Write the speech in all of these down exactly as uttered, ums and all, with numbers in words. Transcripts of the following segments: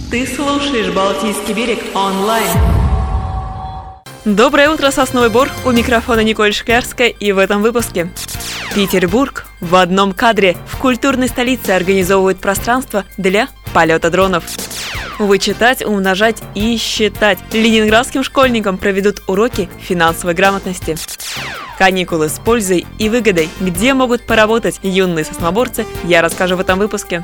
Ты слушаешь «Балтийский берег» онлайн. Доброе утро, Сосновый Бор! У микрофона Николь Шклярская, и в этом выпуске. Петербург в одном кадре. В культурной столице организовывают пространство для полета дронов. Вычитать, умножать и считать. Ленинградским школьникам проведут уроки финансовой грамотности. Каникулы с пользой и выгодой. Где могут поработать юные сосноборцы, я расскажу в этом выпуске.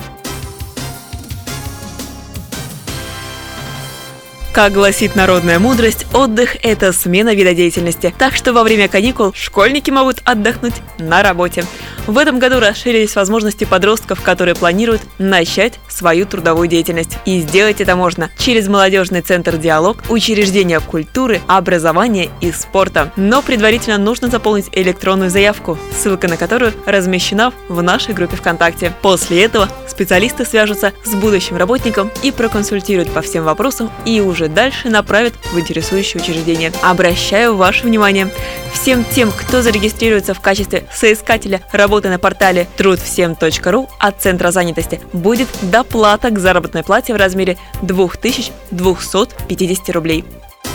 Как гласит народная мудрость, отдых – это смена вида деятельности. Так что во время каникул школьники могут отдохнуть на работе. В этом году расширились возможности подростков, которые планируют начать свою трудовую деятельность. И сделать это можно через молодежный центр «Диалог», учреждения культуры, образования и спорта. Но предварительно нужно заполнить электронную заявку, ссылка на которую размещена в нашей группе ВКонтакте. После этого специалисты свяжутся с будущим работником и проконсультируют по всем вопросам и уже дальше направят в интересующее учреждение. Обращаю ваше внимание, всем тем, кто зарегистрируется в качестве соискателя работы на портале труд всем точка ру от Центра занятости, будет доплата к заработной плате в размере две тысячи двести пятьдесят рублей.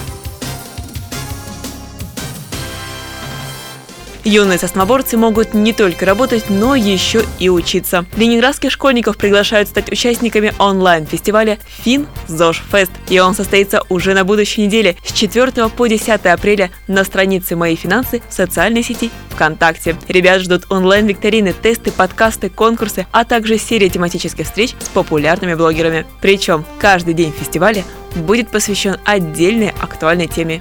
Юные сосноборцы могут не только работать, но еще и учиться. Ленинградских школьников приглашают стать участниками онлайн-фестиваля «Фин-ЗОЖ-фест». И он состоится уже на будущей неделе с четвёртого по десятое апреля на странице «Мои финансы» в социальной сети ВКонтакте. Ребят ждут онлайн-викторины, тесты, подкасты, конкурсы, а также серия тематических встреч с популярными блогерами. Причем каждый день фестиваля будет посвящен отдельной актуальной теме.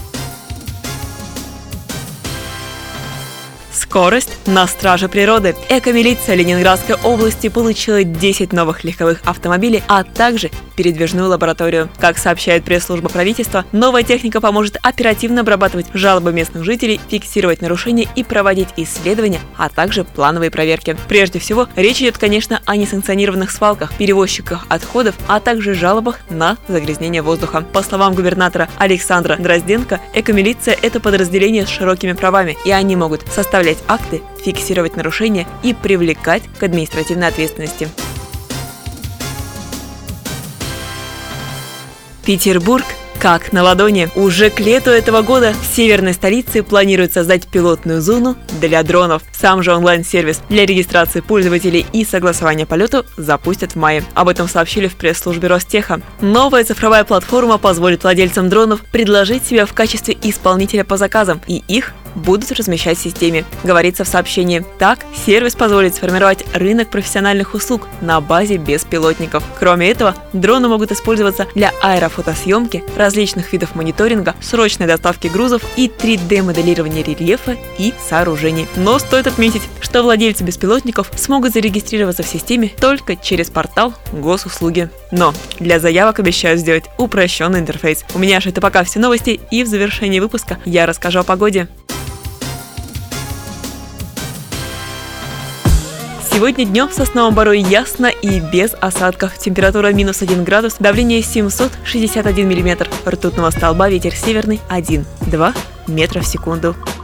Скорость на страже природы. Экомилиция Ленинградской области получила десять новых легковых автомобилей, а также передвижную лабораторию. Как сообщает пресс-служба правительства, новая техника поможет оперативно обрабатывать жалобы местных жителей, фиксировать нарушения и проводить исследования, а также плановые проверки. Прежде всего, речь идет, конечно, о несанкционированных свалках, перевозчиках отходов, а также жалобах на загрязнение воздуха. По словам губернатора Александра Дрозденко, экомилиция – это подразделение с широкими правами, и они могут составлять акты, фиксировать нарушения и привлекать к административной ответственности. Петербург как на ладони. Уже к лету этого года в северной столице планируют создать пилотную зону для дронов. Сам же онлайн-сервис для регистрации пользователей и согласования полету запустят в мае. Об этом сообщили в пресс-службе Ростеха. Новая цифровая платформа позволит владельцам дронов предложить себя в качестве исполнителя по заказам, и их будут размещать в системе, говорится в сообщении. Так, сервис позволит сформировать рынок профессиональных услуг на базе беспилотников. Кроме этого, дроны могут использоваться для аэрофотосъемки, различных видов мониторинга, срочной доставки грузов и три дэ-моделирования рельефа и сооружений. Но стоит отметить, что владельцы беспилотников смогут зарегистрироваться в системе только через портал Госуслуги. Но для заявок обещаю сделать упрощенный интерфейс. У меня же это пока все новости, и в завершении выпуска я расскажу о погоде. Сегодня днем в Сосновом Бору ясно и без осадков. Температура минус один градус, давление семьсот шестьдесят один миллиметр, ртутного столба, ветер северный один-два метра в секунду.